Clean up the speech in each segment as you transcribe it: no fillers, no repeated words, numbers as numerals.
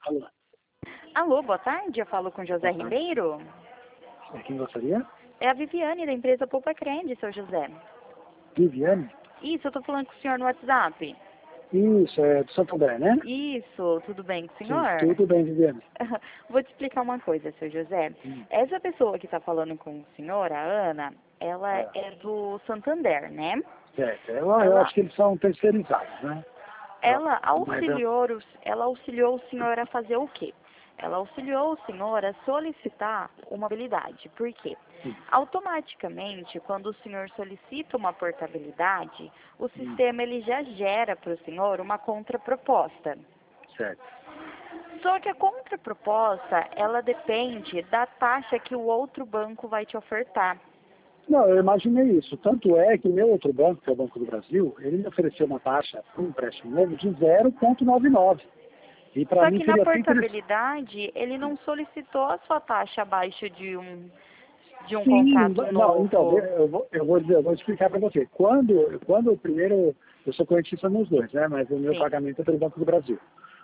Alô, Alô, boa tarde. Eu falo com José boa tarde. Ribeiro. Quem gostaria? É a Viviane, da empresa Poupa Crende, seu José. Viviane? Isso, eu tô falando com o senhor no WhatsApp. Isso, é do Santo André, né? Isso, tudo bem com o Sim, senhor? tudo bem, Viviane. Vou te explicar uma coisa, seu José. Hum, Essa pessoa que está falando com o senhor, a Ana, ela é, é do Santander, né? certo. Eu Ela, acho que eles são terceirizados, né? Eu- ela Mas eu... auxiliou, ela auxiliou o senhor a fazer o quê? Ela auxiliou o senhor a solicitar uma habilidade. Por quê? Sim, Automaticamente, quando o senhor solicita uma portabilidade, o hum, sistema ele já gera para o senhor uma contraproposta. certo. Só que a contraproposta, ela depende da taxa que o outro banco vai te ofertar. Não, eu imaginei isso. Tanto é que o meu outro banco, que é o Banco do Brasil, ele me ofereceu uma taxa para um empréstimo novo de 0,99. E para Só mim que na seria até interessante. portabilidade, ele não solicitou a sua taxa abaixo de um Sim, contrato não, então, novo. eu vou explicar para você. Quando primeiro, eu sou correntista nos dois, né? Mas o meu Sim. pagamento é pelo Banco do Brasil.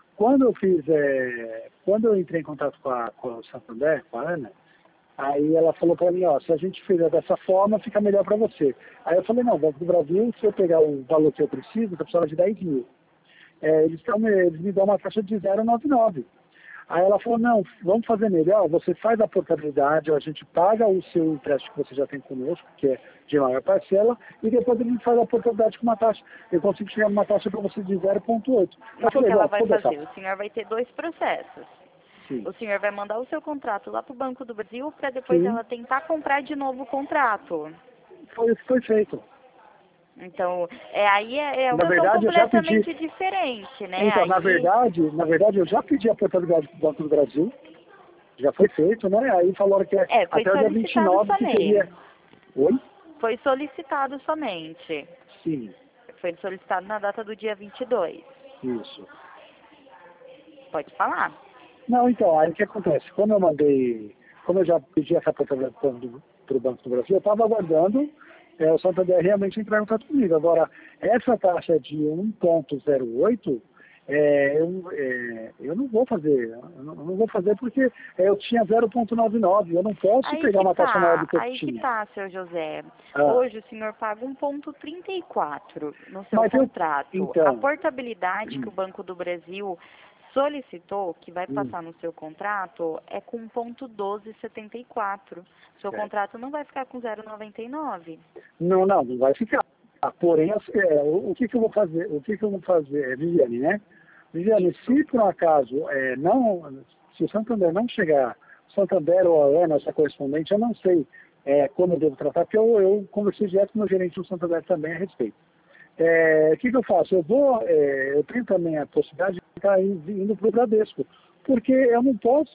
Quando eu entrei em contato com o Santander, com a Ana, aí ela falou para mim, ó, se a gente fizer dessa forma, fica melhor para você. Aí eu falei, não, Banco do Brasil, se eu pegar o valor que eu preciso, eu precisava de 10 mil. Eles me dão uma taxa de 0,99. Aí ela falou, não, vamos fazer melhor, você faz a portabilidade, a gente paga o seu empréstimo que você já tem conosco, que é de maior parcela, e depois a gente faz a portabilidade com uma taxa. Eu consigo chegar numa taxa para você de 0,8. Eu Mas o falei, que ela não, vai vou deixar. fazer? O senhor vai ter dois processos. Sim. O senhor vai mandar o seu contrato lá para o Banco do Brasil para depois Sim, ela tentar comprar de novo o contrato. foi o que foi feito. Então, aí é uma Na situação verdade, eu já pedi. completamente diferente, né? Então, Aí, na verdade, eu já pedi a portabilidade do Banco do Brasil, já foi feito, né? Aí falaram que é foi até o dia solicitado 29 que somente. teria. Oi? Foi solicitado somente. Sim, Foi solicitado na data do dia 22. isso. Pode falar. Não, então, aí o que acontece? Como eu já pedi essa portabilidade para o Banco do Brasil, eu estava aguardando o Santander realmente entrar em contato comigo. Agora, essa taxa de 1,08, eu não vou fazer. Eu não vou fazer porque eu tinha 0,99. Eu não posso pegar uma taxa maior do que eu Aí que tinha. tá, seu José. Ah, Hoje o senhor paga 1,34 no seu mas eu, contrato. A então, portabilidade que o Banco do Brasil solicitou, que vai hum, passar no seu contrato, é com 1,1274. Seu contrato não vai ficar com 0,99. não vai ficar. Porém, o que que eu vou fazer? O que que eu vou fazer, Viviane, né? Viviane, Isso. se por um acaso se o Santander não chegar, Santander ou a Ana, essa correspondente, eu não sei como eu devo tratar, porque eu conversei direto com o meu gerente do Santander também a respeito. O que que eu faço? Eu tenho também a possibilidade de estar indo para o Bradesco, porque eu não posso,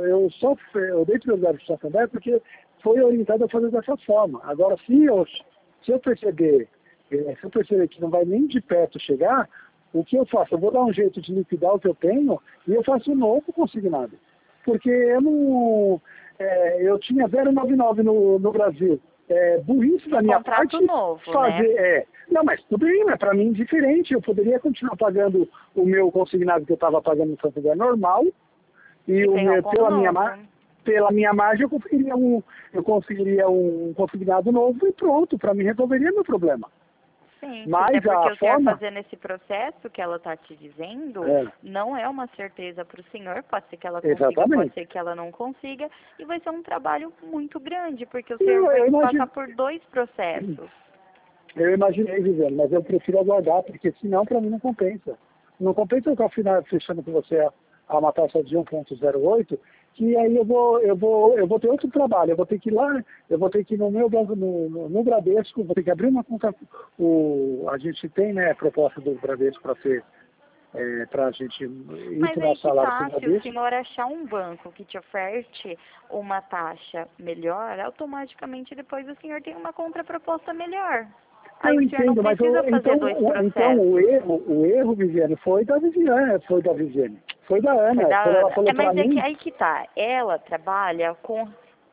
eu dei prioridade para o Santander porque foi orientado a fazer dessa forma. Agora, se eu perceber, se eu perceber que não vai nem de perto chegar, o que eu faço? Eu vou dar um jeito de liquidar o que eu tenho e eu faço um novo consignado. Porque eu não, eu tinha 0,99 no Brasil. Burrice da Um minha contrato parte novo, né? fazer. Não, mas tudo bem, mas para mim diferente. Eu poderia continuar pagando o meu consignado que eu estava pagando no Santander normal e E o pegar um meu, como novo. pela minha margem eu conseguiria um consignado novo e pronto, para mim resolveria meu problema. Sim, até Mas porque a o senhor forma. fazendo esse processo que ela está te dizendo É, não é uma certeza para o senhor. Pode ser que ela consiga, pode exatamente. ser que ela não consiga. E vai ser um trabalho muito grande, porque o senhor Eu, vai eu passar imagino. por dois processos. Eu imaginei, Viviane, mas eu prefiro aguardar, porque senão para mim não compensa. Não compensa eu estar fechando com você a uma taxa de 1,08, que aí eu vou ter outro trabalho, eu vou ter que ir lá, eu vou ter que ir no meu banco, no Bradesco, vou ter que abrir uma conta, a gente tem, né, a proposta do Bradesco para a gente ir Mas para o aí nosso que salário com o tá, se o Bradesco. senhor achar um banco que te oferte uma taxa melhor, automaticamente depois o senhor tem uma contraproposta melhor. Aí Eu o senhor não entendo, mas precisa fazer dois processos. o erro, Viviane, foi da Foi Ana. da Quando ela Ana. falou para Mas é que mim, aí que tá. Ela trabalha com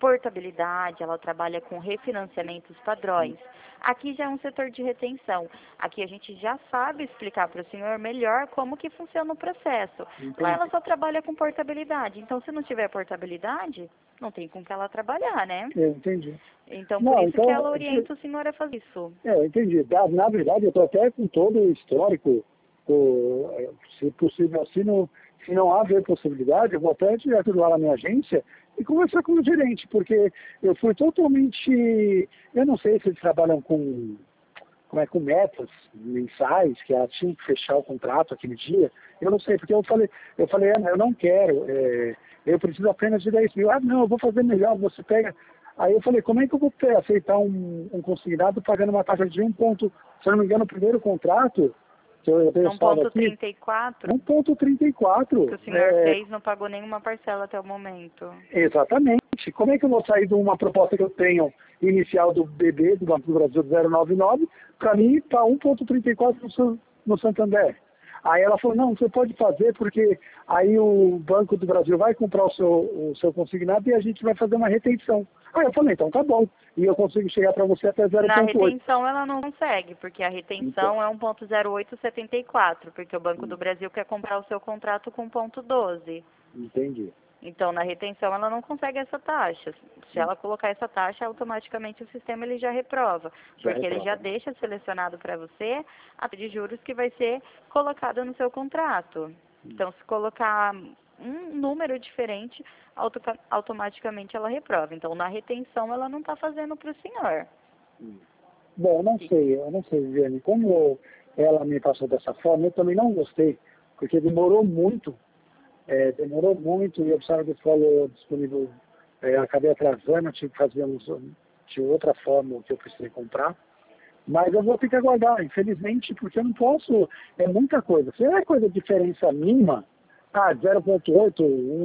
portabilidade, ela trabalha com refinanciamentos padrões. Aqui já é um setor de retenção. Aqui a gente já sabe explicar para o senhor melhor como que funciona o processo. Lá ela só trabalha com portabilidade. Então, se não tiver portabilidade, não tem com que ela trabalhar, né? Eu entendi. Então, Não, por isso então, que ela orienta o senhor a fazer isso. eu entendi. Na verdade, eu estou até com todo o histórico, se possível, se não haver possibilidade, eu vou até direto lá na minha agência e conversar com o gerente, porque eu fui totalmente... Eu não sei se eles trabalham com metas mensais, que ela tinha que fechar o contrato aquele dia. Eu não sei, porque eu falei, eu não quero, eu preciso apenas de 10 mil. Ah, não, eu vou fazer melhor, você pega... Aí eu falei, como é que eu vou aceitar um consignado pagando uma taxa de se eu não me engano, o primeiro contrato, que eu tenho salvo aqui, 1,34? 1,34. Que o senhor fez, não pagou nenhuma parcela até o momento. Exatamente. Como é que eu vou sair de uma proposta que eu tenho inicial do BB, do Banco do Brasil 099, para mim está 1,34 no Santander? Aí ela falou, não, você pode fazer porque aí o Banco do Brasil vai comprar o seu consignado e a gente vai fazer uma retenção. Aí eu falei, então tá bom. E eu consigo chegar para você até 0,8. Na retenção ela não consegue, porque a retenção é 1,0874, porque o Banco do Brasil quer comprar o seu contrato com 1,12. Entendi. Então, na retenção, ela não consegue essa taxa. Se ela colocar essa taxa, automaticamente o sistema ele já reprova. Porque ele já deixa selecionado para você a taxa de juros que vai ser colocada no seu contrato. Então, se colocar um número diferente, automaticamente ela reprova. Então, na retenção, ela não está fazendo para o senhor. Bom, eu não sei, Viviane. Como ela me passou dessa forma, eu também não gostei, porque demorou muito e eu precisava de follow disponível, acabei atrasando, tive que fazer de outra forma o que eu precisei comprar, mas eu vou ter que aguardar, infelizmente, porque eu não posso, é muita coisa. Se é coisa de diferença mínima, 0,8,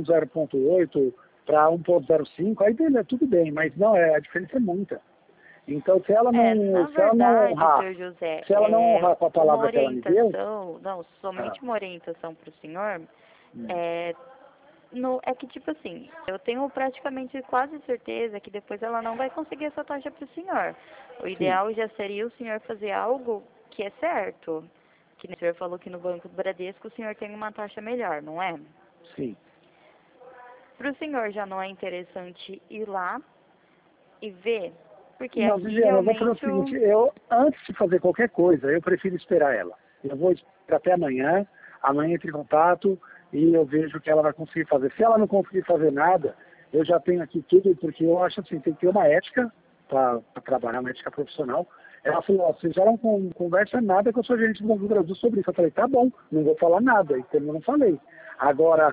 0,8 para 1,05, aí beleza, tudo bem, mas não, a diferença é muita. Então, se ela não, Seu José, se ela não honrar com a palavra que ela me deu... Não, somente uma orientação para o senhor, é que, tipo assim, eu tenho praticamente quase certeza que depois ela não vai conseguir essa taxa para o senhor. O ideal já seria o senhor fazer algo que é certo. Que o senhor falou que no Banco do Bradesco o senhor tem uma taxa melhor, não é? Sim. Para o senhor já não é interessante ir lá e ver? Porque Não, aqui Viviane, eu vou realmente fazer o seguinte, antes de fazer qualquer coisa, eu prefiro esperar ela. Eu vou esperar até amanhã entre em contato e eu vejo o que ela vai conseguir fazer. Se ela não conseguir fazer nada, eu já tenho aqui tudo, porque eu acho assim, tem que ter uma ética para trabalhar, uma ética profissional. Ela falou, você já não conversa nada com a sua gerente do Banco do Brasil sobre isso. Eu falei, tá bom, não vou falar nada, e eu não falei. Agora,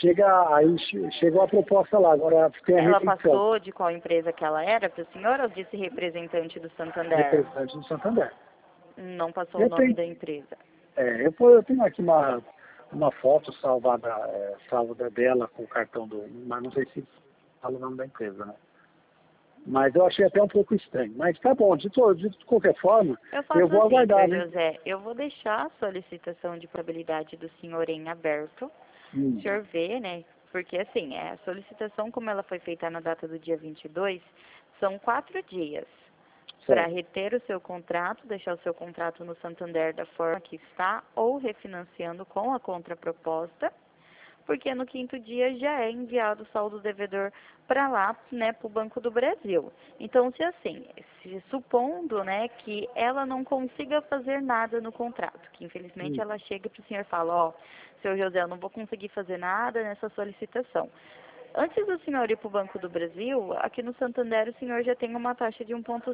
chegou a proposta lá, agora tem a ela retenção. passou de qual empresa que ela era para o senhor ou disse representante do Santander? Representante do Santander. Não passou o nome da empresa. Eu tenho aqui uma foto salva dela com o cartão mas não sei se fala o nome da empresa, né? Mas eu achei até um pouco estranho. Mas tá bom, de qualquer forma, eu vou aguardar, né? José, eu vou deixar a solicitação de probabilidade do senhor em aberto. O senhor vê, né? Porque assim, a solicitação, como ela foi feita na data do dia 22, são 4 dias para reter o seu contrato, deixar o seu contrato no Santander da forma que está, ou refinanciando com a contraproposta, porque no 5º dia já é enviado o saldo devedor para lá, né, para o Banco do Brasil. Então, se supondo, né, que ela não consiga fazer nada no contrato, que infelizmente ela chega para o senhor e fala, seu José, eu não vou conseguir fazer nada nessa solicitação. Antes do senhor ir para o Banco do Brasil, aqui no Santander o senhor já tem uma taxa de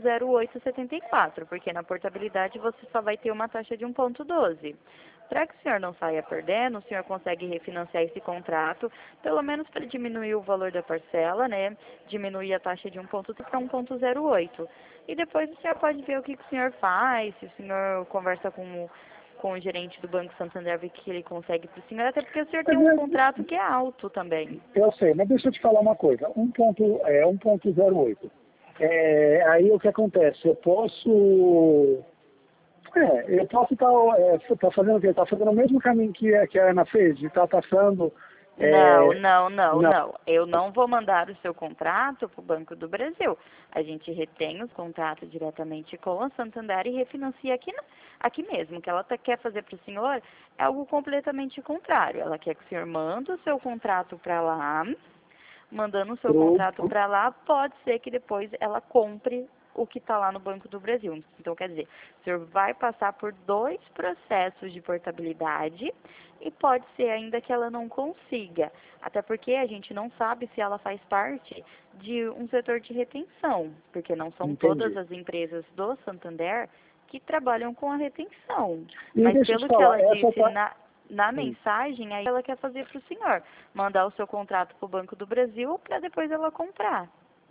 1,0874, porque na portabilidade você só vai ter uma taxa de 1,12. Para que o senhor não saia perdendo, o senhor consegue refinanciar esse contrato, pelo menos para diminuir o valor da parcela, né? Diminuir a taxa de 1,3 para 1,08. E depois o senhor pode ver o que o senhor faz, se o senhor conversa com o gerente do Banco Santander, ver o que ele consegue para o senhor, até porque o senhor tem um contrato que é alto também. Eu sei, mas deixa eu te falar uma coisa. 1,08. Aí o que acontece? Eu posso estar fazendo o quê? Está fazendo o mesmo caminho que a Ana fez, de estar taxando Não. Eu não vou mandar o seu contrato para o Banco do Brasil. A gente retém os contratos diretamente com a Santander e refinancia aqui mesmo. O que ela quer fazer para o senhor é algo completamente contrário. Ela quer que o senhor mande o seu contrato para lá. Mandando o seu contrato para lá, pode ser que depois ela compre o que está lá no Banco do Brasil. Então, quer dizer, o senhor vai passar por 2 processos de portabilidade e pode ser ainda que ela não consiga. Até porque a gente não sabe se ela faz parte de um setor de retenção, porque não são todas as empresas do Santander que trabalham com a retenção. Mas pelo que ela disse na mensagem, aí ela quer fazer para o senhor, mandar o seu contrato para o Banco do Brasil para depois ela comprar.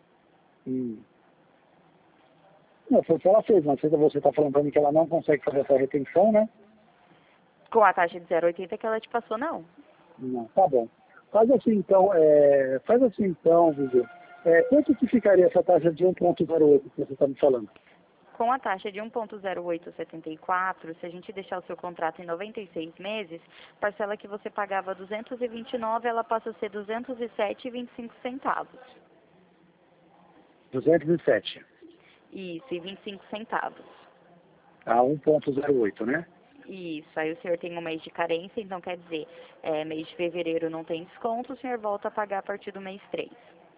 Não, foi o que ela fez, mas você está falando para mim que ela não consegue fazer essa retenção, né? Com a taxa de 0,80 que ela te passou, não? Não, tá bom. Faz assim então, Vivi. Quanto que ficaria essa taxa de 1,08 que você está me falando? Com a taxa de 1,0874, se a gente deixar o seu contrato em 96 meses, parcela que você pagava 229, ela passa a ser 207,25 centavos. 207. Isso, e 25 centavos. A 1,08, né? Isso, aí o senhor tem um mês de carência, então quer dizer, mês de fevereiro não tem desconto, o senhor volta a pagar a partir do mês 3.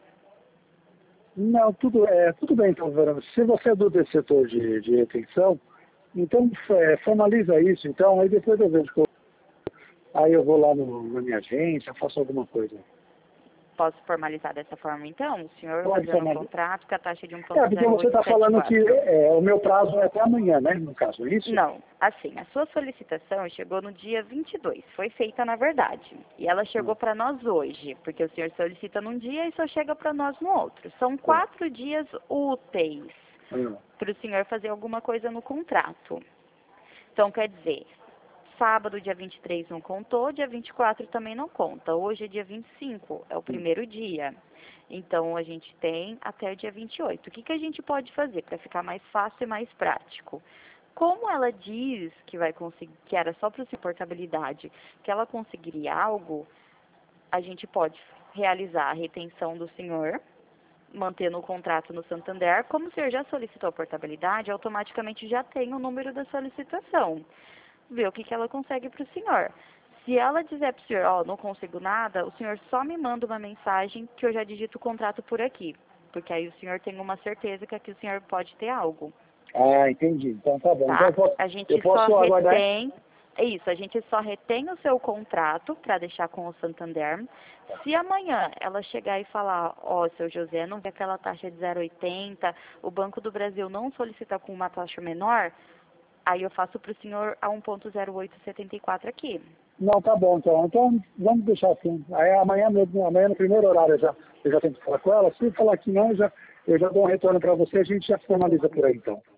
Não, tudo bem, então, Verônica. Se você é do setor de retenção, então formaliza isso, então, aí depois eu vejo. Aí eu vou lá na minha agência, faço alguma coisa. Posso formalizar dessa forma, então? O senhor Pode fazendo um contrato com a taxa de 1,0874. Porque você está falando que o meu prazo é até amanhã, né? No caso, é isso? Não, assim, a sua solicitação chegou no dia 22, foi feita na verdade. E ela chegou para nós hoje, porque o senhor solicita num dia e só chega para nós no outro. São 4 dias úteis para o senhor fazer alguma coisa no contrato. Então, quer dizer, sábado, dia 23 não contou, dia 24 também não conta. Hoje é dia 25, é o primeiro dia. Então, a gente tem até o dia 28. O que a gente pode fazer para ficar mais fácil e mais prático? Como ela diz que vai conseguir, que era só para portabilidade, que ela conseguiria algo, a gente pode realizar a retenção do senhor, mantendo o contrato no Santander. Como o senhor já solicitou a portabilidade, automaticamente já tem o número da solicitação. Ver o que ela consegue para o senhor. Se ela dizer para o senhor, não consigo nada, o senhor só me manda uma mensagem que eu já digito o contrato por aqui. Porque aí o senhor tem uma certeza que aqui o senhor pode ter algo. Ah, entendi. Então tá bom. Tá? Então, a gente só retém... Isso, a gente só retém o seu contrato para deixar com o Santander. Se amanhã ela chegar e falar, seu José, não vê aquela taxa de 0,80, o Banco do Brasil não solicita com uma taxa menor, aí eu faço para o senhor a 1,0874 aqui. Não, tá bom, então. Então, vamos deixar assim. Aí amanhã no primeiro horário eu já tento falar com ela. Se falar que não, eu já dou um retorno para você, a gente já formaliza por aí, então.